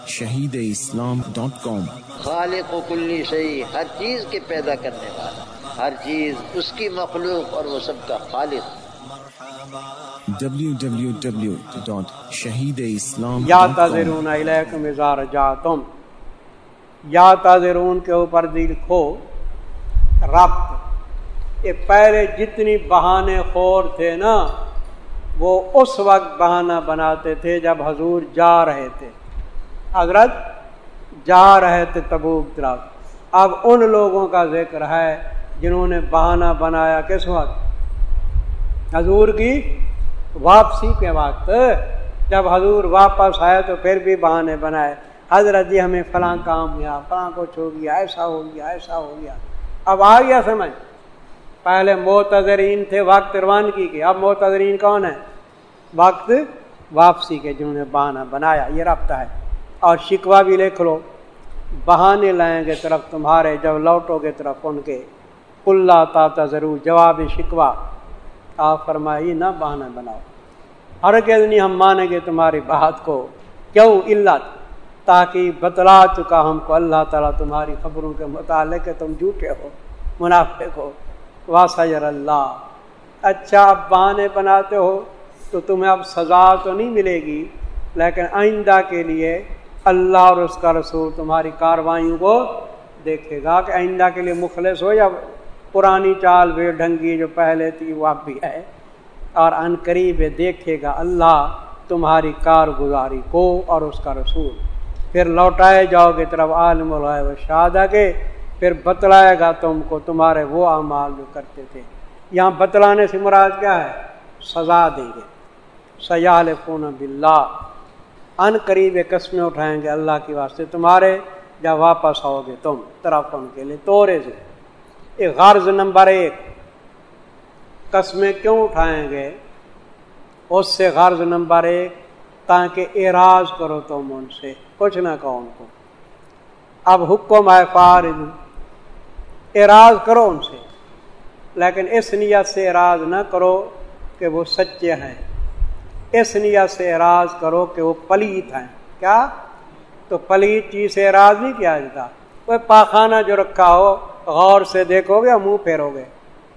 www.shahideislam.com خالق و کلی شیء، ہر چیز کے پیدا کرنے والا، ہر چیز اس کی مخلوق اور وہ سب کا خالق۔ www.shahideislam.com یعتذرون الیکم اذا رجعتم، یعتذرون کے اوپر دل کھو ربط، یہ پہلے جتنی بہانے خور تھے نا وہ اس وقت بہانہ بناتے تھے جب حضور جا رہے تھے، حضرت جا رہے تھے تبوک طرف۔ اب ان لوگوں کا ذکر ہے جنہوں نے بہانہ بنایا کس وقت؟ حضور کی واپسی کے وقت، جب حضور واپس آئے تو پھر بھی بہانے بنائے، حضرت جی ہمیں فلاں کام ہوا، فلاں کچھ ہو گیا، ایسا ہو گیا، ایسا ہو گیا۔ اب آ گیا سمجھ؟ پہلے معتذرین تھے وقت روانگی کے، اب معتذرین کون ہے؟ وقت واپسی کے، جنہوں نے بہانہ بنایا۔ یہ رابطہ ہے۔ اور شکوہ بھی لکھ لو، بہانے لائیں گے طرف تمہارے جب لوٹو گے طرف ان کے، قل لا تعتذروا، جواب شکوہ، آپ فرمائیے نہ بہانہ بناؤ، ہرگز نہیں ہم مانیں گے تمہاری بات کو۔ کیوں؟ علت، تاکہ بتلا چکا ہم کو اللہ تعالیٰ تمہاری خبروں کے متعلق کہ تم جھوٹے ہو، منافق ہو۔ واسجر اللہ، اچھا اب بہانے بناتے ہو تو تمہیں اب سزا تو نہیں ملے گی، لیکن آئندہ کے لیے اللہ اور اس کا رسول تمہاری کاروائیوں کو دیکھے گا کہ آئندہ کے لیے مخلص ہو یا پرانی چال بے ڈھنگی جو پہلے تھی وہ اب بھی ہے، اور ان قریب دیکھے گا اللہ تمہاری کارگزاری کو اور اس کا رسول۔ پھر لوٹائے جاؤ گے طرف عالم الغیب والشہادہ کے، پھر بتلائے گا تم کو تمہارے وہ اعمال جو کرتے تھے۔ یہاں بتلانے سے مراد کیا ہے؟ سزا دیں گے۔ سیحلفون باللہ، ان قریب قسمیں اٹھائیں گے اللہ کے واسطے تمہارے جب واپس آؤ گے تم طرف ان کے لیے تورے سے۔ ایک غرض نمبر 1، قسمیں کیوں اٹھائیں گے؟ اس سے غرض نمبر 1 تاکہ اعراض کرو تم ان سے، کچھ نہ کہو ان کو۔ اب حکم ہے فارض، اعراض کرو ان سے، لیکن اس نیت سے اعراض نہ کرو کہ وہ سچے ہیں، اس نیت سے اعراض کرو کہ وہ پلیت ہیں۔ کیا؟ تو پلیت چیز سے اعراض نہیں کیا جاتا، وہ پاخانہ جو رکھا ہو غور سے دیکھو گے یا منہ پھیرو گے،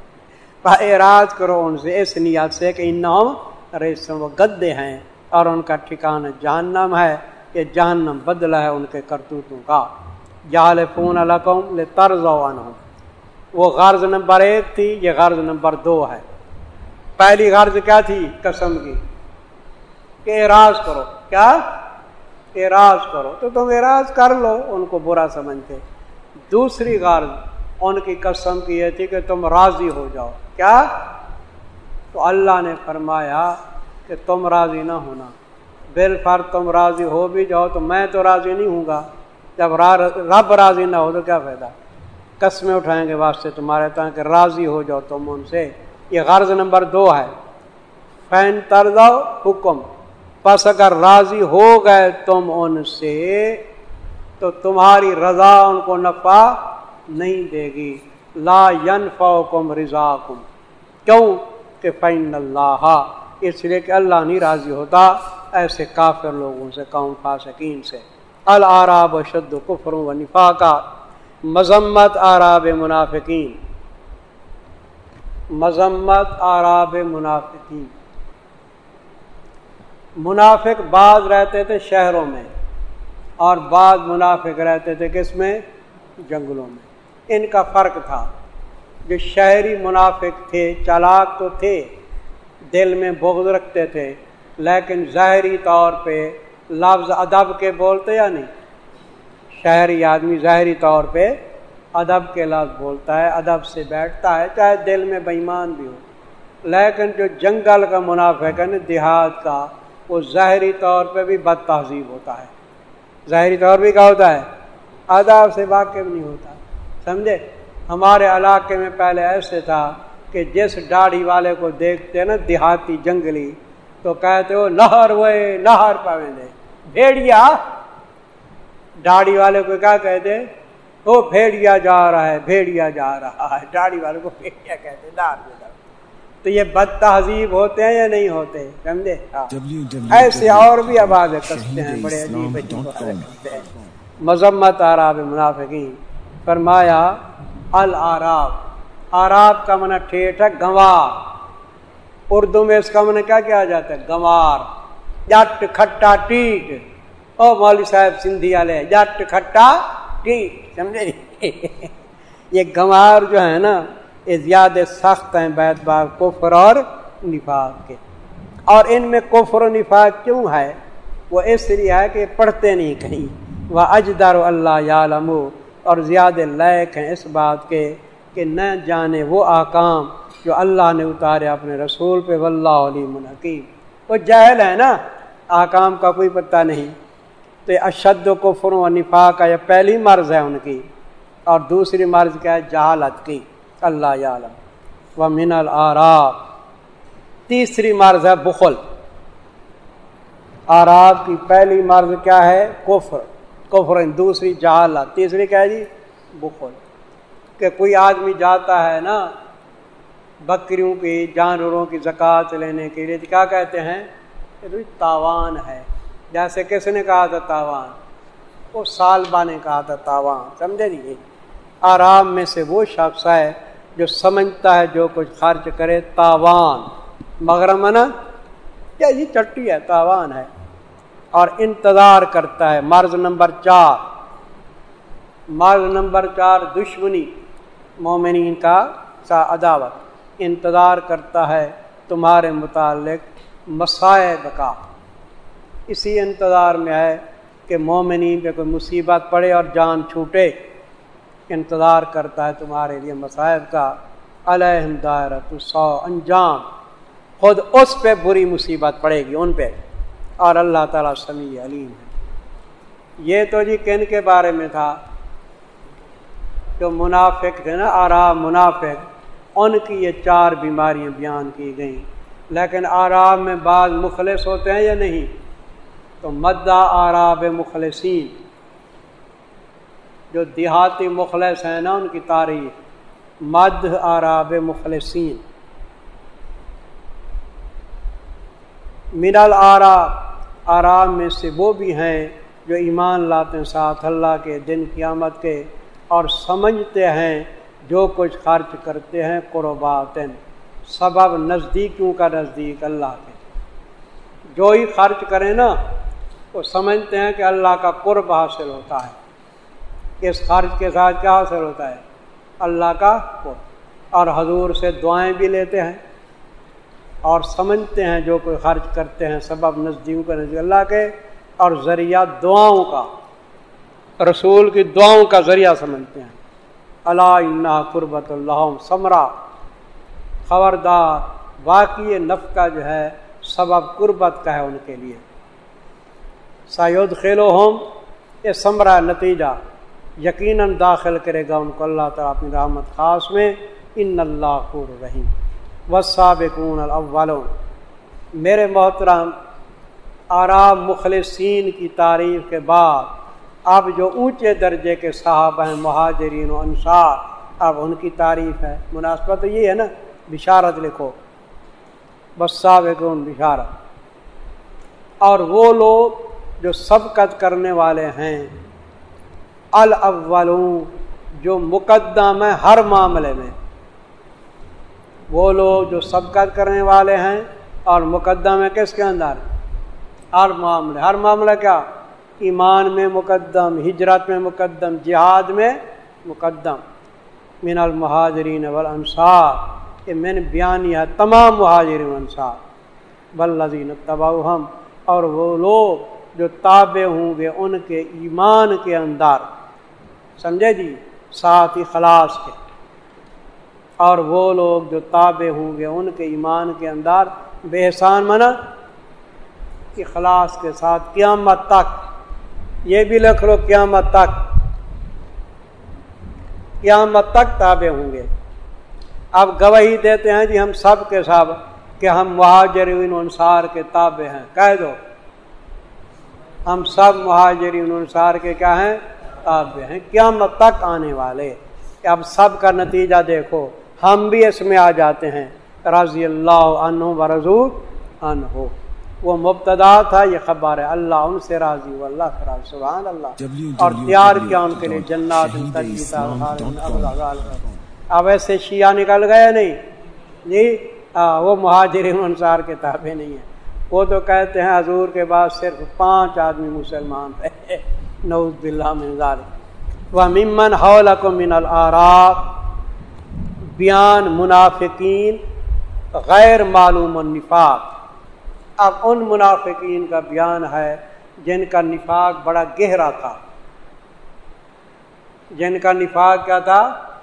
اعراض کرو ان سے اس نیت سے کہ انہم ریسن، وہ گدے ہیں اور ان کا ٹھکانہ جہنم ہے، یہ جہنم بدلہ ہے ان کے کرتوتوں کا۔ یحلفون لکم لترضوا عنہم، وہ غرض نمبر 1 تھی، یہ غرض نمبر 2 ہے۔ پہلی غرض کیا تھی قسم کی؟ کہ اعراض کرو۔ کیا؟ اعراض کرو، تو تم اعراض کر لو ان کو برا سمجھتے۔ دوسری غرض ان کی قسم کی یہ تھی کہ تم راضی ہو جاؤ۔ کیا؟ تو اللہ نے فرمایا کہ تم راضی نہ ہونا، بالفرض تم راضی ہو بھی جاؤ تو میں تو راضی نہیں ہوں گا، جب رب راضی نہ ہو تو کیا فائدہ؟ قسمیں اٹھائیں گے واسطے تمہارے تاکہ راضی ہو جاؤ تم ان سے، یہ غرض نمبر 2 ہے۔ فین ترضوا، حکم، پس اگر راضی ہو گئے تم ان سے تو تمہاری رضا ان کو نفع نہیں دے گی۔ لا ینفعکم رضاکم، کیوں؟ کہ فإن اللہ، اس لیے کہ اللہ نہیں راضی ہوتا ایسے کافر لوگوں سے، قوم فاسقین سے۔ الاعراب اشد کفر و نفاقا، مذمت اعراب منافقین، مذمت اعراب منافقین۔ منافق بعض رہتے تھے شہروں میں اور بعض منافق رہتے تھے کس میں؟ جنگلوں میں۔ ان کا فرق تھا، جو شہری منافق تھے چالاک تو تھے، دل میں بغض رکھتے تھے، لیکن ظاہری طور پہ لفظ ادب کے بولتے یا نہیں؟ شہری آدمی ظاہری طور پہ ادب کے لفظ بولتا ہے، ادب سے بیٹھتا ہے، چاہے دل میں بے ایمان بھی ہو۔ لیکن جو جنگل کا منافق ہے نا، دیہات کا، وہ ظاہری طور پہ بھی بد تہذیب ہوتا ہے، ظاہری طور بھی کیا ہوتا ہے؟ ادب سے واقف نہیں ہوتا، سمجھے؟ ہمارے علاقے میں پہلے ایسے تھا کہ جس داڑھی والے کو دیکھتے نا دیہاتی جنگلی تو کہتے ہو نہر وہ نہر پاویں دے بھیڑیا، داڑھی والے کو کیا کہتے؟ وہ بھیڑیا جا رہا ہے، بھیڑیا جا رہا ہے، داڑھی والے کو بھیڑیا کہتے، تو یہ بد تہذیب ہوتے ہیں یا نہیں ہوتے؟ سمجھے؟ ایسے اور بھی آواز کستے ہیں بڑے عجیب عجیب کرتے ہیں. مذمت اعراب منافقین. فرمایا الاعراب، اعراب کا معنی ٹھیٹ ہے گنوار. اردو میں اس کا معنی کیا کیا جاتا ہے؟ گنوار. جٹ کھٹا ٹیٹ. او مولوی صاحب سندھی والے، جٹ کھٹا ٹیٹ. سمجھے؟ یہ گنوار جو ہے نا یہ زیادہ سخت ہیں بیت بار کفر اور نفاق کے. اور ان میں کفر و نفاق کیوں ہے؟ وہ اس لیے ہے کہ پڑھتے نہیں کہیں. وہ اجدر اللہ یعلمو، اور زیادہ لائق ہیں اس بات کے کہ نہ جانے وہ احکام جو اللہ نے اتارے اپنے رسول پہ. واللہ علیم حکیم. وہ جاہل ہے نا، احکام کا کوئی پتہ نہیں. تو اشد و کفر و نفاق کا یہ پہلی مرض ہے ان کی، اور دوسری مرض کیا ہے؟ جہالت کی. اللہ یعلم. ومن الاعراب، تیسری مرض ہے بخل. اعراب کی پہلی مرض کیا ہے؟ کفر. کفر. دوسری جہالت. تیسری کیا ہے جی؟ بخل. کہ کوئی آدمی جاتا ہے نا بکریوں کی، جانوروں کی زکوٰۃ لینے کے لیے، کیا کہتے ہیں؟ کہ تاوان ہے. جیسے کس نے کہا تھا تاوان؟ وہ سالبہ نے کہا تھا تاوان. سمجھے نہیں؟ اعراب میں سے وہ شخص ہے جو سمجھتا ہے جو کچھ خرچ کرے تاوان. مغرمنا کیا یہ چٹی ہے، تاوان ہے. اور انتظار کرتا ہے. مرض نمبر 4. مرض نمبر 4 دشمنی، مومنین کا عداوت. انتظار کرتا ہے تمہارے متعلق مصائب کا. اسی انتظار میں ہے کہ مومنین پہ کوئی مصیبت پڑے اور جان چھوٹے. انتظار کرتا ہے تمہارے لیے مصائب کا. علیہم دائرۃ السوء، انجام خود اس پہ بری مصیبت پڑے گی ان پہ. اور اللہ تعالیٰ سمیع علیم ہے. یہ تو جی کن کے بارے میں تھا؟ جو منافق تھے نا، اعراب منافق، ان کی یہ 4 بیماریاں بیان کی گئیں. لیکن اعراب میں بعض مخلص ہوتے ہیں یا نہیں؟ تو مدہ اعراب مخلصین، جو دیہاتی مخلص ہیں نا ان کی تعریف. مد اعراب مخلصین. من الاعراب، اعراب میں سے وہ بھی ہیں جو ایمان لاتے ہیں ساتھ اللہ کے دن قیامت کے، اور سمجھتے ہیں جو کچھ خرچ کرتے ہیں قرباتن، سبب نزدیکیوں کا نزدیک اللہ کے. جو ہی خرچ کریں نا وہ سمجھتے ہیں کہ اللہ کا قرب حاصل ہوتا ہے. اس خرچ کے ساتھ کیا حاصل ہوتا ہے؟ اللہ کا قرب. اور حضور سے دعائیں بھی لیتے ہیں اور سمجھتے ہیں جو کوئی خرچ کرتے ہیں سبب نزدیکیوں کا نزدیک اللہ کے، اور ذریعہ دعاؤں کا، رسول کی دعاؤں کا ذریعہ سمجھتے ہیں. الا انہا قربۃ لہم ثمرہ، خبردار واقعی نفع جو ہے سبب قربت کا ہے ان کے لیے. سیدخلہم، یہ ثمرہ نتیجہ، یقیناً داخل کرے گا ان کو اللہ تعالیٰ اپنی رحمت خاص میں. ان اللہ غفور رحیم. والسابقون الاولون. میرے محترم، اعراب مخلصین کی تعریف کے بعد اب جو اونچے درجے کے صحابہ ہیں مہاجرین و انصار، اب ان کی تعریف ہے. مناسبت تو یہ ہے نا، بشارت لکھو، والسابقون بشارت. اور وہ لوگ جو سبقت کرنے والے ہیں، الاولون، جو مقدم ہیں ہر معاملے میں. وہ لوگ جو سبقت کرنے والے ہیں اور مقدم ہے کس کے اندر؟ ہر معاملے. ہر معاملہ کیا؟ ایمان میں مقدم، ہجرت میں مقدم، جہاد میں مقدم. من المہاجرین والانصار، یہ میں نے بیان ہے تمام مہاجرین والانصار. والذین اتبعوہم، اور وہ لوگ جو تابع ہوں گے ان کے ایمان کے اندر، سمجھے جی، ساتھ ہی خلاص کے. اور وہ لوگ جو تابع ہوں گے ان کے ایمان کے اندر، بے احسان منا اخلاص کے ساتھ قیامت تک. یہ بھی لکھ لو، قیامت تک، قیامت تک تابع ہوں گے. اب گواہی دیتے ہیں جی ہم سب کے سب کہ ہم مہاجرین انصار کے تابع ہیں. کہہ دو ہم سب مہاجرین انصار کے کیا ہیں؟ تابع ہیں، قیامت تک آنے والے. اب سب کا نتیجہ دیکھو، ہم بھی اس میں آ جاتے ہیں، رضی اللہ عنہ ورضوا عنہ، وہ مبتدا تھا، یہ خبر ہے، اللہ ان سے راضی ہوا، اللہ سے راضی، سبحان اللہ، اور تیار کیا ان کے لیے جنات تجری اب ایسے شیعہ نکل گئے نہیں جی، وہ مہاجرین انصار کے تابع نہیں ہیں، وہ تو کہتے ہیں حضور کے بعد صرف 5 آدمی مسلمان رہے، نعوذ باللہ من ذالک۔ وَمِمَّنْ حَوْلَكُم مِّنَ الْأَعْرَابِ، بیان منافقین غیر معلوم النفاق۔ اب ان منافقین کا بیان ہے جن کا نفاق بڑا گہرا تھا، جن کا نفاق کیا تھا؟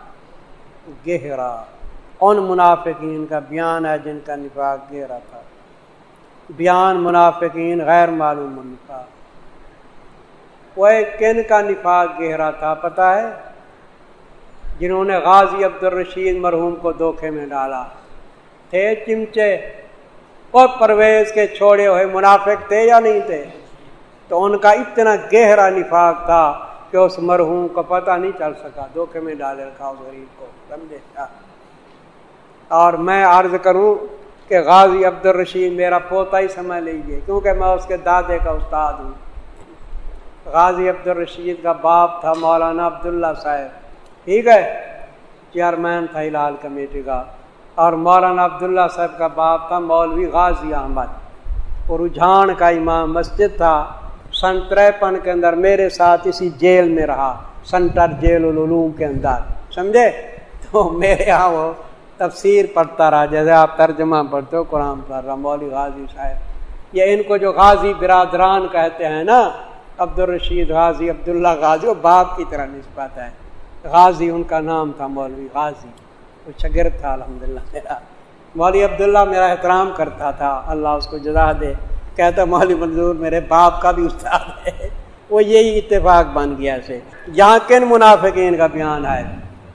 گہرا۔ ان منافقین کا بیان ہے جن کا نفاق گہرا تھا۔ بیان منافقین غیر معلوم النفاق، وہ کن کا نفاق گہرا تھا پتہ ہے؟ جنہوں نے غازی عبدالرشید مرحوم کو دھوکے میں ڈالا، تھے چمچے اور پرویز کے چھوڑے ہوئے منافق تھے یا نہیں تھے؟ تو ان کا اتنا گہرا نفاق تھا کہ اس مرحوم کو پتہ نہیں چل سکا، دھوکے میں ڈالے رکھا اس غریب کو، سمجھے؟ اور میں عرض کروں کہ غازی عبدالرشید میرا پوتا ہی سمجھ لیجیے، کیونکہ میں اس کے دادے کا استاد ہوں۔ غازی عبدالرشید کا باپ تھا مولانا عبداللہ صاحب، ٹھیک ہے، چیئرمین تھا ہلال کمیٹی کا، اور مولانا عبداللہ صاحب کا باپ تھا مولوی غازی احمد، اور رجحان کا امام مسجد تھا۔ سن 53 کے اندر میرے ساتھ اسی جیل میں رہا، سنٹر جیل العلوم کے اندر، سمجھے؟ تو میرے ہاں وہ تفسیر پڑھتا رہا، جیسے آپ ترجمہ پڑھتے ہو قرآن پڑھ رہا، مولوی غازی صاحب۔ یہ ان کو جو غازی برادران کہتے ہیں نا، عبدالرشید غازی، عبداللہ غازی، وہ باپ کی طرح نسبت ہے، غازی ان کا نام تھا، مولوی غازی، وہ شاگرد تھا الحمدللہ میرا۔ مولوی عبداللہ میرا احترام کرتا تھا، اللہ اس کو جزا دے، کہتا مولوی منظور میرے باپ کا بھی استاد ہے، وہ یہی اتفاق بن گیا سے۔ یہاں کن منافقین کا بیان ہے؟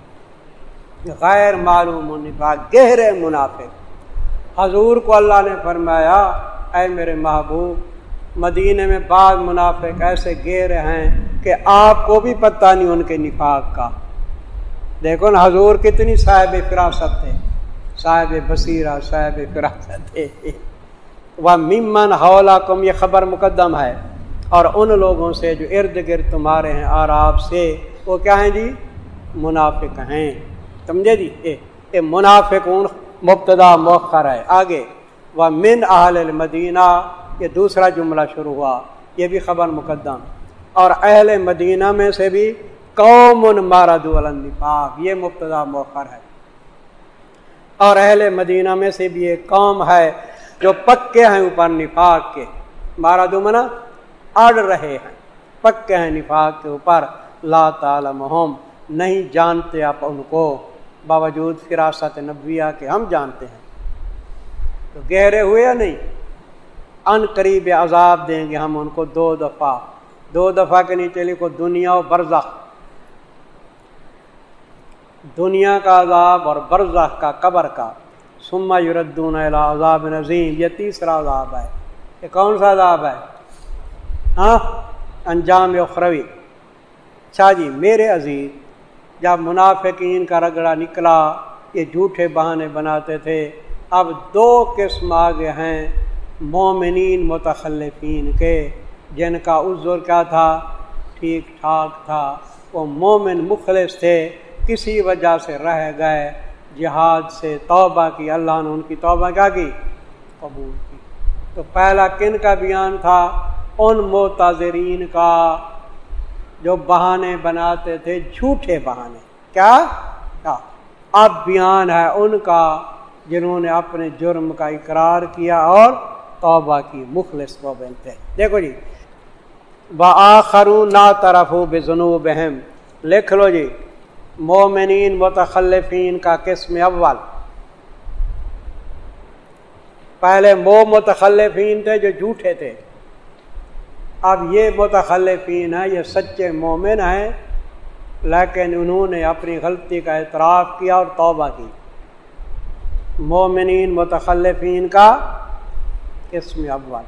غیر معلوم النفاق، گہرے منافق۔ حضور کو اللہ نے فرمایا اے میرے محبوب، مدینے میں بعض منافق ایسے گہرے ہیں کہ آپ کو بھی پتہ نہیں ان کے نفاق کا۔ دیکھو نا حضور کتنی صاحب فراست تھے، صاحب بصیرہ، صاحب فراست تھے۔ وَمِمَّنْ حَوْلَكُمْ، یہ خبر مقدم ہے، اور ان لوگوں سے جو ارد گرد تمہارے ہیں اعراب سے، وہ کیا ہیں جی؟ منافق ہیں، سمجھے جی؟ اے منافقون مبتدا مؤخر ہے۔ آگے وَمِنْ أَهْلِ الْمَدِينَةِ، یہ دوسرا جملہ شروع ہوا، یہ بھی خبر مقدم، اور اہل مدینہ میں سے بھی قوم ماردوا علی النفاق، یہ مبتدا مؤخر ہے، اور اہل مدینہ میں سے بھی ایک قوم ہے جو پکے ہیں اوپر نفاق کے، ماردوا منا اڑ رہے ہیں، پکے ہیں نفاق کے اوپر، لا تعلمہم، نہیں جانتے آپ ان کو، باوجود فراست نبویہ کے ہم جانتے ہیں۔ تو گہرے ہوئے یا نہیں؟ ان قریب عذاب دیں گے ہم ان کو 2 دفعہ، 2 دفعہ کے نیچے لکھو دنیا و برزخ، دنیا کا عذاب اور برزخ کا، قبر کا۔ ثم یردون الی عذاب عظیم، یہ تیسرا عذاب ہے۔ یہ کون سا عذاب ہے؟ ہاں، انجام اخروی۔ اچھا جی میرے عزیز، جب منافقین کا رگڑا نکلا، یہ جھوٹے بہانے بناتے تھے، اب 2 قسم آگے ہیں مومنین متخلفین کے، جن کا عذر کیا تھا؟ ٹھیک ٹھاک تھا، وہ مومن مخلص تھے، کسی وجہ سے رہ گئے، جہاد سے توبہ کی، اللہ نے ان کی توبہ کیا کی؟ قبول کی۔ تو پہلا کن کا بیان تھا؟ ان معتذرین کا جو بہانے بناتے تھے، جھوٹے بہانے، کیا؟ اب بیان ہے ان کا جنہوں نے اپنے جرم کا اقرار کیا اور توبہ کی، مخلص مومن تھے۔ دیکھو جی، وآخرون اعترفوا بذنوبہم، لکھ لو جی، مومنین متخلفین کا قسم اول، پہلے وہ متخلفین تھے جو جھوٹے تھے، اب یہ متخلفین ہیں، یہ سچے مومن ہیں، لیکن انہوں نے اپنی غلطی کا اعتراف کیا اور توبہ کی۔ مومنین متخلفین کا قسم اول،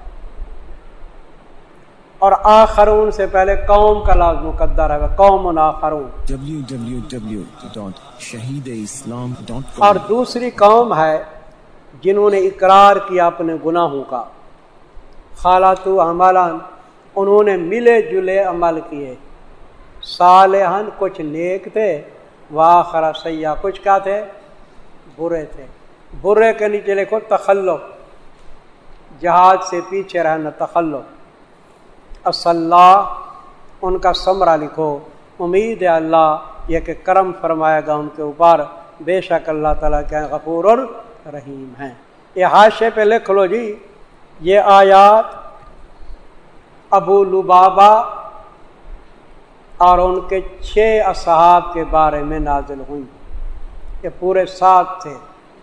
اور آخرون سے پہلے قوم کا لفظ مقدر ہے، قوم آخرون، www.shahideislam.com، اور دوسری قوم ہے جنہوں نے اقرار کیا اپنے گناہوں کا، خالاتو عملان انہوں نے ملے جلے عمل کیے، صالحان کچھ نیک تھے، وآخر سیئا کچھ کیا تھے، برے تھے۔ برے کے نیچے لکھو تخلف، جہاد سے پیچھے رہنا تخلف۔ اصلاح ان کا ثمرہ لکھو، امید ہے اللہ یہ کہ کرم فرمائے گا ان کے اوپر، بے شک اللہ تعالیٰ کیا غفور اور رحیم ہیں۔ یہ حاشے پہ لکھ لو جی، یہ آیات ابو لبابہ اور ان کے 6 اصحاب کے بارے میں نازل ہوئی، یہ پورے 7 تھے۔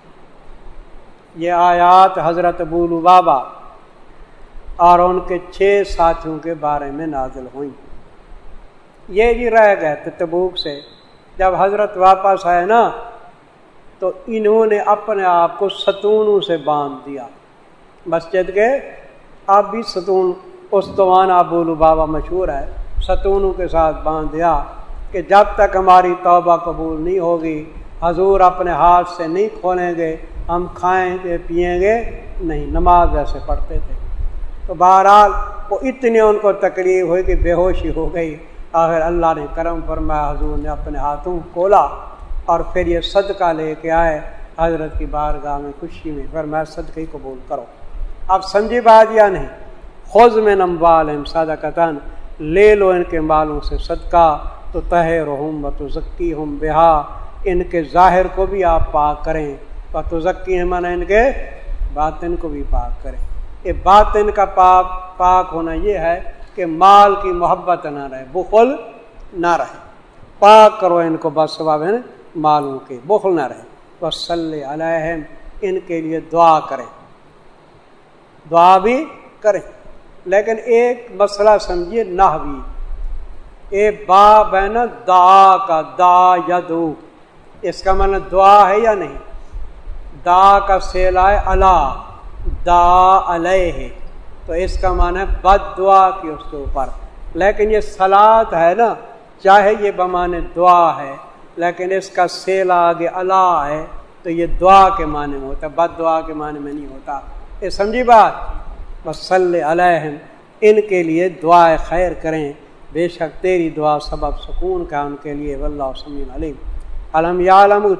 یہ آیات حضرت ابو لبابہ اور ان کے 6 ساتھیوں کے بارے میں نازل ہوئی۔ یہ جی رہ گئے تھے تبوک سے، جب حضرت واپس آئے نا تو انہوں نے اپنے آپ کو ستونوں سے باندھ دیا، مسجد کے اب بھی ستون استوان ابو لبابہ مشہور ہے، ستونوں کے ساتھ باندھ دیا کہ جب تک ہماری توبہ قبول نہیں ہوگی، حضور اپنے ہاتھ سے نہیں کھولیں گے، ہم کھائیں گے پئیں گے نہیں، نماز ایسے پڑھتے تھے۔ تو بہرحال وہ اتنی ان کو تکلیف ہوئی کہ بے ہوشی ہو گئی، آخر اللہ نے کرم فرمایا، حضور نے اپنے ہاتھوں کھولا اور پھر یہ صدقہ لے کے آئے حضرت کی بارگاہ میں خوشی میں، فرمایا صدقہ ہی قبول کرو۔ اب سمجھی بات یا نہیں؟ خذ من اموالہم صدقۃ، لے لو ان کے مالوں سے صدقہ، تو تطہرہم وتزکیہم بہا، ان کے ظاہر کو بھی آپ پاک کریں، وتزکیہم ان کے باطن کو بھی پاک کریں۔ یہ باطن کا پاک ہونا یہ ہے کہ مال کی محبت نہ رہے، بخل نہ رہے، پاک کرو ان کو بس ثواب ہے مالوں کے، بخل نہ رہے۔ وصلی علیہم، ان کے لیے دعا کریں، دعا بھی کریں، لیکن ایک مسئلہ سمجھیے نحوی، ایک باب ہے نا دعا کا، دعا یدعو، اس کا معنی دعا ہے یا نہیں؟ دعا کا صیغہ ہے اللہ، دعا علیہ، تو اس کا معنی ہے بد دعا کی اس کے اوپر، لیکن یہ صلاۃ ہے نا، چاہے یہ بمعنی دعا ہے لیکن اس کا صیغہ آگے اللہ ہے تو یہ دعا کے معنی میں ہوتا ہے، بد دعا کے معنی میں نہیں ہوتا۔ یہ سمجھی بات؟ وصلی علیہم، ان کے لیے دعائے خیر کریں، بے شک تیری دعا سبب سکون کا ان کے لیے، واللہ سمیع علیم۔ الم یعلم،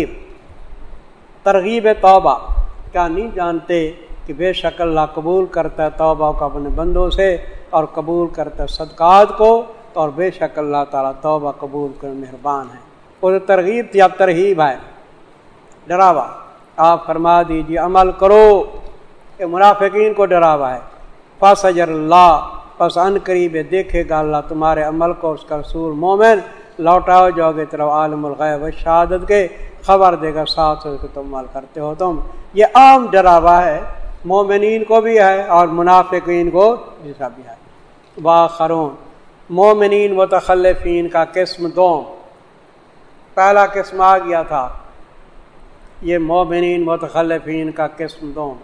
ترغیب توبہ، کیا نہیں جانتے کہ بے شک اللہ قبول کرتا ہے توبہ کو اپنے بندوں سے اور قبول کرتا ہے صدقات کو، اور بے شک اللہ تعالیٰ توبہ قبول کر مہربان ہے۔ وہ ترغیب تھی، اب ترغیب ہے، ڈراوا۔ آپ فرما دیجیے عمل کرو، یہ منافقین کو ڈراوا ہے۔ پس اجر اللہ، پس ان قریب دیکھے گا اللہ تمہارے عمل کو، اس کا رسول مومن، لوٹاؤ جاؤ گے طرف عالم الغیب شہادت کے، خبر دے گا ساتھ کہ تم عمل کرتے ہو تم۔ یہ عام ڈراوا ہے، مومنین کو بھی ہے اور منافقین کو جیسا بھی ہے۔ واخرون، مومنین متخلفین کا قسم دوم، پہلا قسم آ گیا تھا، یہ مومنین متخلفین کا قسم دوم۔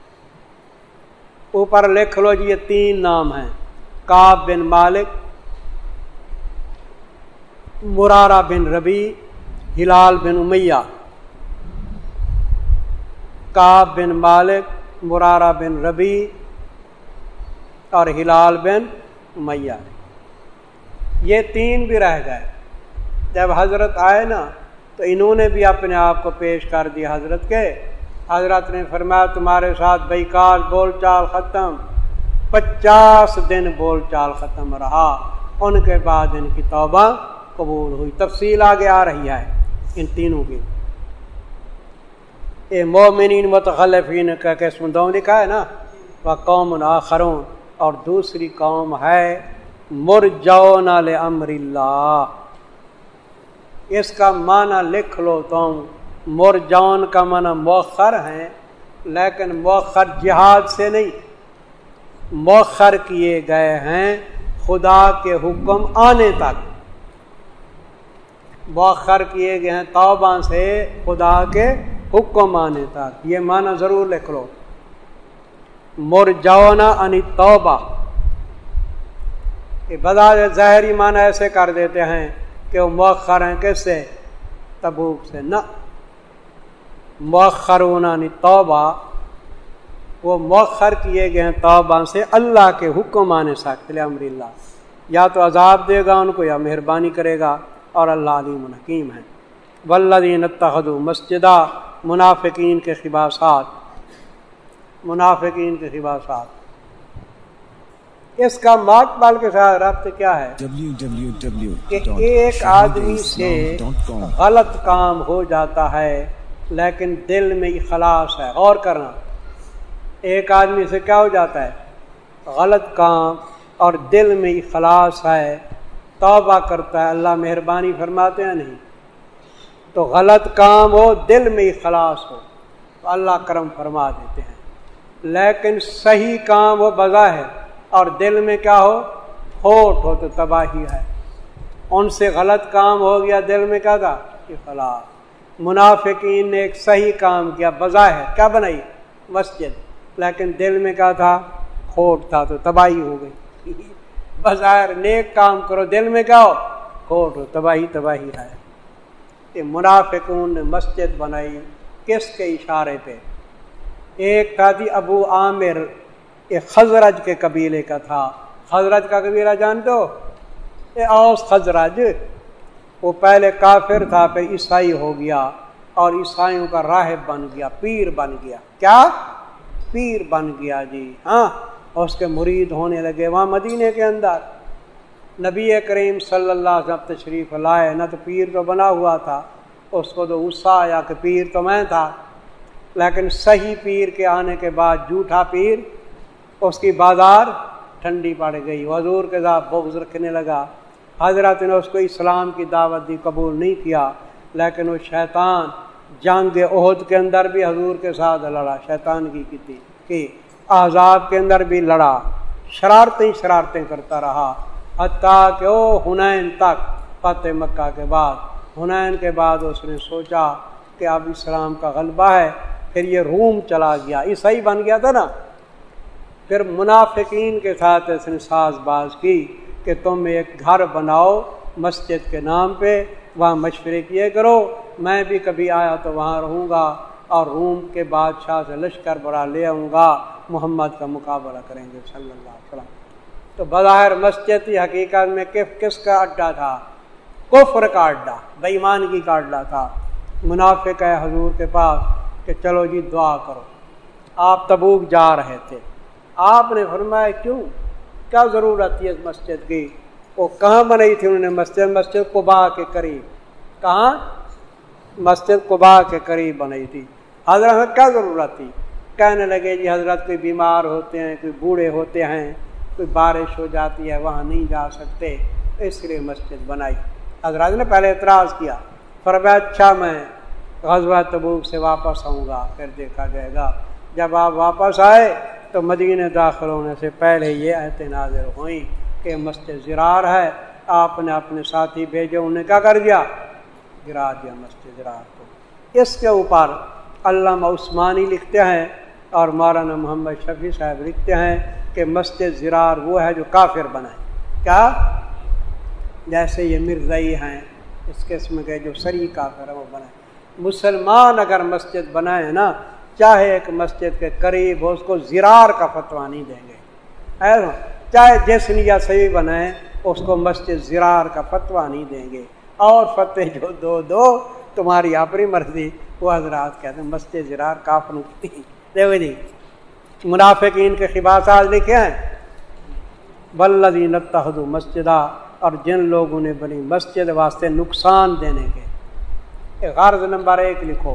اوپر لکھ لو جی، یہ 3 نام ہیں، کعب بن مالک، مرارہ بن ربی، ہلال بن امیہ۔ کعب بن مالک، مرارہ بن ربی اور ہلال بن امیہ، یہ 3 بھی رہ گئے۔ جب حضرت آئے نا تو انہوں نے بھی اپنے آپ کو پیش کر دیا حضرت کے، حضرت نے فرمایا تمہارے ساتھ بیکار بول چال ختم، 50 دن بول چال ختم رہا، ان کے بعد ان کی توبہ قبول ہوئی۔ تفصیل آگے آ رہی ہے ان تینوں کی۔ اے مومنین متخلفین کا قسم دوم لکھا ہے نا، وقوم آخرون، اور دوسری قوم ہے مرجون لامر اللہ۔ اس کا معنی لکھ لو تم، مرجون کا معنی مؤخر ہیں، لیکن مؤخر جہاد سے نہیں، مؤخر کیے گئے ہیں خدا کے حکم آنے تک، مؤخر کیے گئے ہیں توبہ سے خدا کے حکم آنے تک، یہ معنی ضرور لکھ لو۔ مرجون عن توبہ، یہ بظاہر ظاہری معنی ایسے کر دیتے ہیں کہ وہ مؤخر ہیں کس سے؟ تبوک سے، نہ، مؤخرون عن توبہ، وہ مؤخر کیے گئے ہیں توبہ سے اللہ کے حکم آنے سخت لامر اللہ، یا تو عذاب دے گا ان کو یا مہربانی کرے گا، اور اللہ علیم حکیم ہے۔ والذین اتخذوا مسجدا، منافقین کے خباثات، منافقین کے خباثات۔ اس کا ماقبل کے ساتھ ربط کیا ہے کہ ایک آدمی سے غلط کام ہو جاتا ہے لیکن دل میں اخلاص ہے۔ غور کرنا، ایک آدمی سے کیا ہو جاتا ہے؟ غلط کام، اور دل میں اخلاص ہے، توبہ کرتا ہے، اللہ مہربانی فرماتے ہیں نہیں؟ تو غلط کام ہو، دل میں اخلاص ہو تو اللہ کرم فرما دیتے ہیں، لیکن صحیح کام ہو بظاہر اور دل میں کیا ہو؟ کھوٹ ہو تو تباہی ہے۔ ان سے غلط کام ہو گیا، دل میں کیا تھا؟ اخلاص۔ منافقین نے ایک صحیح کام کیا، بظاہر کیا بنائی؟ مسجد، لیکن دل میں کیا تھا؟ کھوٹ تھا تو تباہی ہو گئی۔ بظاہر نیک کام کرو، دل میں کیا ہو؟ کھوٹ ہو، تباہی تباہی ہے۔ یہ منافقون نے مسجد بنائی کس کے اشارے پہ؟ ایک تھا جی ابو عامر، یہ خزرج کے قبیلے کا تھا۔ خزرج کا قبیلہ جانتے ہو؟ یہ اوس خزرج، وہ پہلے کافر تھا، پھر عیسائی ہو گیا اور عیسائیوں کا راہب بن گیا، پیر بن گیا۔ کیا؟ پیر بن گیا جی، ہاں۔ اس کے مرید ہونے لگے وہاں مدینے کے اندر۔ نبی کریم صلی اللہ علیہ وسلم تشریف لائے نہ، تو پیر تو بنا ہوا تھا، اس کو تو غصہ آیا کہ پیر تو میں تھا، لیکن صحیح پیر کے آنے کے بعد جھوٹا پیر، اس کی بازار ٹھنڈی پڑ گئی، حضور کے ساتھ بغض رکھنے لگا۔ حضرت نے اس کو اسلام کی دعوت دی، قبول نہیں کیا، لیکن وہ شیطان جنگ احد کے اندر بھی حضور کے ساتھ لڑا، شیطان کی تھی کہ احزاب کے اندر بھی لڑا، شرارتیں کرتا رہا، حتیٰ کہ وہ حنین تک، فتح مکہ کے بعد، حنین کے بعد اس نے سوچا کہ اب اسلام کا غلبہ ہے، پھر یہ روم چلا گیا، عیسائی بن گیا تھا نا۔ پھر منافقین کے ساتھ اس نے ساز باز کی کہ تم ایک گھر بناؤ مسجد کے نام پہ، وہاں مشورے کیے کرو، میں بھی کبھی آیا تو وہاں رہوں گا، اور روم کے بادشاہ سے لشکر بڑا لے آؤں گا، محمد کا مقابلہ کریں گے صلی اللہ علیہ وسلم۔ تو بظاہر مسجد کی حقیقت میں کس کا اڈا تھا؟ کفر کا اڈا، بے ایمانگی کا اڈا تھا۔ منافق ہے حضور کے پاس کہ چلو جی دعا کرو۔ آپ تبوک جا رہے تھے، آپ نے فرمایا کیوں، کیا ضرورت تھی اس مسجد کی؟ وہ کہاں بنائی تھی انہوں نے مسجد قباء کے قریب۔ کہاں؟ مسجد قباء کے قریب بنائی تھی۔ حضرت کیا ضرورت تھی؟ کہنے لگے جی حضرت کوئی بیمار ہوتے ہیں، کوئی بوڑھے ہوتے ہیں، کوئی بارش ہو جاتی ہے، وہاں نہیں جا سکتے، اس لیے مسجد بنائی۔ حضرت نے پہلے اعتراض کیا، فرمایا اچھا میں غزوہ تبوک سے واپس آؤں گا، پھر دیکھا جائے گا۔ جب آپ واپس آئے تو مدینے داخل ہونے سے پہلے یہ آیتیں نازل ہوئیں کہ مسجد زرار ہے۔ آپ نے اپنے ساتھی بھیجے، انہوں نے کیا کر دیا؟ گرا دیا مسجد زرار کو۔ اس کے اوپر علامہ عثمانی لکھتے ہیں اور مولانا محمد شفیع صاحب لکھتے ہیں کہ مسجد زرار وہ ہے جو کافر بنائے۔ کیا؟ جیسے یہ مرزائی ہیں، اس قسم کے جو سری کافر ہیں وہ بنائے۔ مسلمان اگر مسجد بنائے نا، چاہے ایک مسجد کے قریب ہو، اس کو زرار کا فتویٰ نہیں دیں گے، چاہے جس نیت سے بھی بنائے اس کو مسجد زرار کا فتویٰ نہیں دیں گے۔ اور فتح جو دو تمہاری اپنی مرضی، وہ حضرات کہتے ہیں مسجد زرار کافروں کی تھی۔ دیکھو جی منافقین کے خباثات لکھے ہیں، والذین اتخذوا مسجدا، اور جن لوگوں نے بنی مسجد واسطے نقصان دینے کے۔ غرض نمبر 1 لکھو،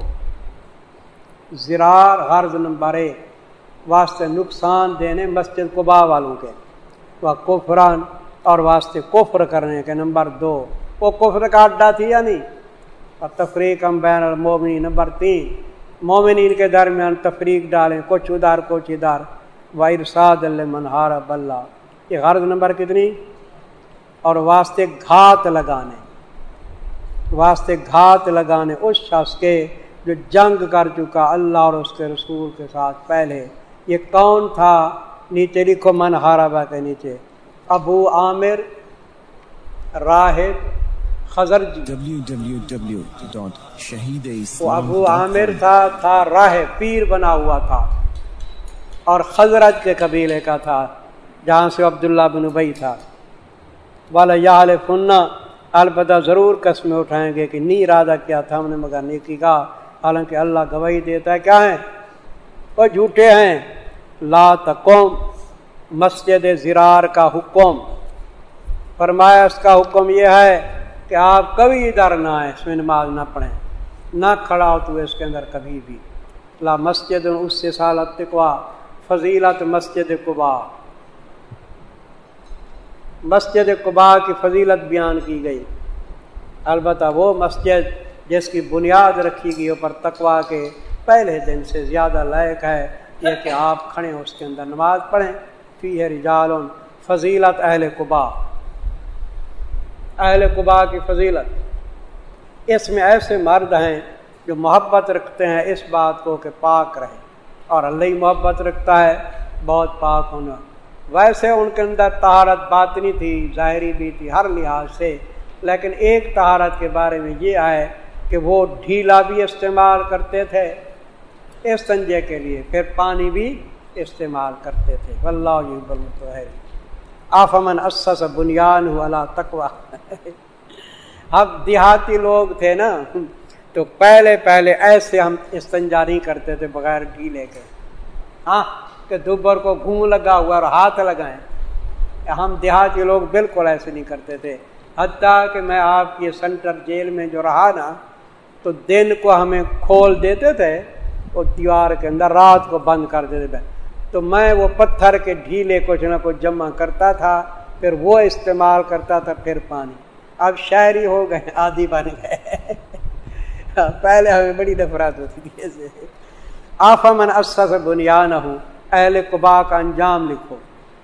زرار غرض نمبر 1 واسطے نقصان دینے مسجد قباء والوں کے، وہ کفران اور واسطے کفر کرنے کے۔ نمبر 2 وہ کفر کا اڈا تھی یا نہیں؟ اور تفریق بین المومنین۔ نمبر 3 مومنین کے درمیان تفریق ڈالیں، کچھ ادھر کچھ ادھر، وَإِرْصَادًا لِمَنْ حَارَبَ اللَّهَ۔ یہ غرض نمبر کتنی؟ اور واسطے گھات لگانے، واسطے گھات لگانے اس شخص کے جو جنگ کر چکا اللہ اور اس کے رسول کے ساتھ پہلے۔ یہ کون تھا؟ نیچے لکھو من حاربہ کے نیچے، ابو عامر راہب خزرجی www.shahideislam.com وہ ابو عامر تھا راہ پیر بنا ہوا تھا اور خزرج کے قبیلے کا تھا جہاں سے عبداللہ بن ابی تھا. والا یحلفن البتہ ضرور قسمیں اٹھائیں گے کہ نہیں ارادہ کیا تھا ہم نے مگر نیکی کا، حالانکہ اللہ گواہی دیتا ہے کیا ہیں وہ جھوٹے ہیں. لا تقوم مسجد زرار کا حکم فرمایا، اس کا حکم یہ ہے کہ آپ کبھی ادھر نہ آئیں، اس میں نماز نہ پڑھیں، نہ کھڑا ہو تو اس کے اندر کبھی بھی. لا مسجد اس سے سالت تقوا فضیلت مسجد قباء، مسجد قباء کی فضیلت بیان کی گئی. البتہ وہ مسجد جس کی بنیاد رکھی گئی اوپر تقوا کے پہلے دن سے زیادہ لائق ہے یہ کہ آپ کھڑے اس کے اندر نماز پڑھیں. فیہ رجال فضیلت اہل قباء، اہل قباء کی فضیلت. اس میں ایسے مرد ہیں جو محبت رکھتے ہیں اس بات کو کہ پاک رہیں، اور اللہ ہی محبت رکھتا ہے بہت پاک ہونا. ویسے ان کے اندر طہارت باطنی تھی، ظاہری بھی تھی ہر لحاظ سے، لیکن ایک طہارت کے بارے میں یہ ہے کہ وہ ڈھیلا بھی استعمال کرتے تھے استنجے کے لیے، پھر پانی بھی استعمال کرتے تھے. واللہ یحب المطہرین. افمن اسس بنیانہ علی تقوی. اب دیہاتی لوگ تھے نا تو پہلے ایسے ہم استنجا نہیں کرتے تھے بغیر ڈھیلے کے، ہاں کہ دوبر کو گھوم لگا ہوا اور ہاتھ لگائیں. ہم دیہاتی لوگ بالکل ایسے نہیں کرتے تھے. حتیٰ کہ میں آپ کی سینٹر جیل میں جو رہا نا تو دن کو ہمیں کھول دیتے تھے وہ دیوار کے اندر، رات کو بند کر دیتے تھے، تو میں وہ پتھر کے ڈھیلے کچھ نہ کچھ جمع کرتا تھا، پھر وہ استعمال کرتا تھا، پھر پانی. اب شہری ہو گئے، عادی بن گئے. پہلے ہمیں بڑی نفرت ہوتی تھی ایسے. آفمن اسس بنیانہ، اہل قباء کا انجام لکھو.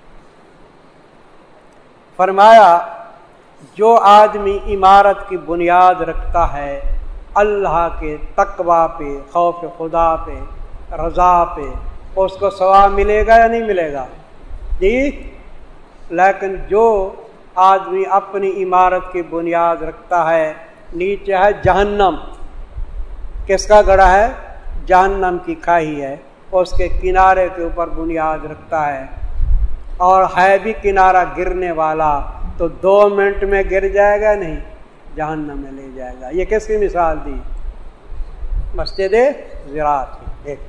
فرمایا جو آدمی عمارت کی بنیاد رکھتا ہے اللہ کے تقوی پہ، خوف خدا پہ، رضا پہ، اس کو ثواب ملے گا یا نہیں ملے گا؟ جی. لیکن جو آدمی اپنی عمارت کی بنیاد رکھتا ہے نیچے ہے جہنم. کس کا گڑھا ہے؟ جہنم کی کھائی ہے، اس کے کنارے کے اوپر بنیاد رکھتا ہے اور ہے بھی کنارہ گرنے والا، تو 2 منٹ میں گر جائے گا نہیں، جہنم میں لے جائے گا. یہ کس کی مثال دی؟ مسجد زرار کی. ایک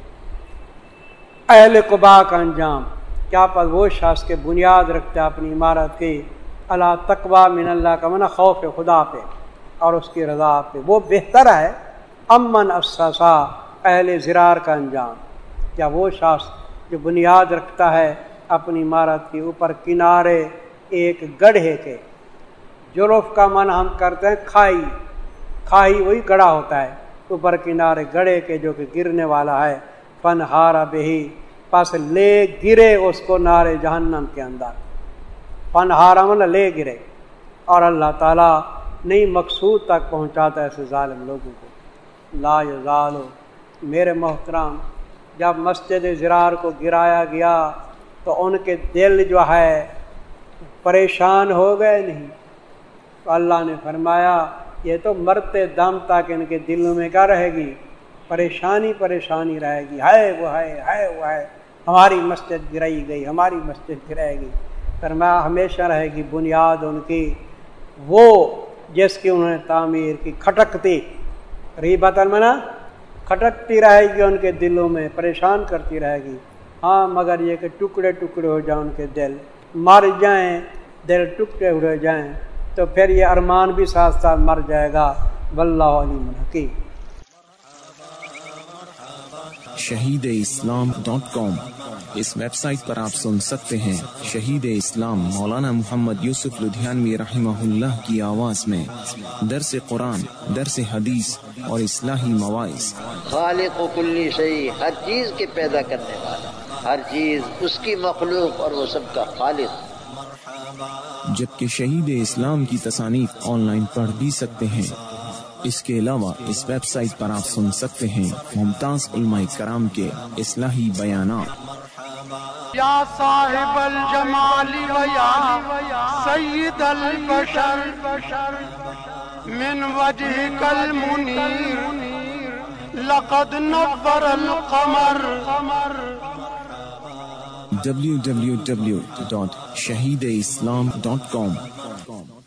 اہل قباء کا انجام کیا پس وہ شخص کے بنیاد رکھتا ہے اپنی عمارت کی اللہ تقوی من اللہ کا منع خوف خدا پہ اور اس کی رضا پہ، وہ بہتر ہے. امن اسسا اہل زرار کا انجام کیا وہ شخص جو بنیاد رکھتا ہے اپنی عمارت کے اوپر کنارے ایک گڑھے کے. جرف کا من ہم کرتے ہیں کھائی وہی گڑھا ہوتا ہے، اوپر کنارے گڑھے کے جو کہ گرنے والا ہے. فنہارا بہی پس لے گرے اس کو نارے جہنم کے اندر. فنہارا من لے گرے. اور اللہ تعالیٰ نہیں مقصود تک پہنچاتا ایسے ظالم لوگوں کو. لا یزالو میرے محترم، جب مسجد زرار کو گرایا گیا تو ان کے دل جو ہے پریشان ہو گئے نہیں؟ تو اللہ نے فرمایا یہ تو مرتے دم تک ان کے دلوں میں کیا رہے گی؟ پریشانی رہے گی. ہے وہ ہے ہماری مسجد گرائی گئی، ہماری مسجد گرائے گی. فرمایا ہمیشہ رہے گی بنیاد ان کی وہ جس کی انہوں نے تعمیر کی، کھٹکتی ریبت المنا، کھٹکتی رہے گی ان کے دلوں میں، پریشان کرتی رہے گی. ہاں مگر یہ کہ ٹکڑے ہو جائیں ان کے دل، مر جائیں، دل ٹکڑے ہو جائیں تو پھر یہ ارمان بھی ساتھ ساتھ مر جائے گا. واللہ علیم حکیم. shahideislam.com اس ویب سائٹ پر آپ سن سکتے ہیں شہید اسلام مولانا محمد یوسف لدھیانوی رحمہ اللہ کی آواز میں درس قرآن، درس حدیث اور اصلاحی مواعظ. خالق و کلی شیء، ہر چیز کے پیدا کرنے والا، ہر چیز اس کی مخلوق اور وہ سب کا خالق. جبکہ شہید اسلام کی تصانیف آن لائن پڑھ بھی سکتے ہیں. اس کے علاوہ اس ویب سائٹ پر آپ سن سکتے ہیں ممتاز علماء کرام کے اصلاحی بیانات. یا صاحب الجمال و یا سید البشر من وجهك المنير لقد نور القمر. www.shahideislam.com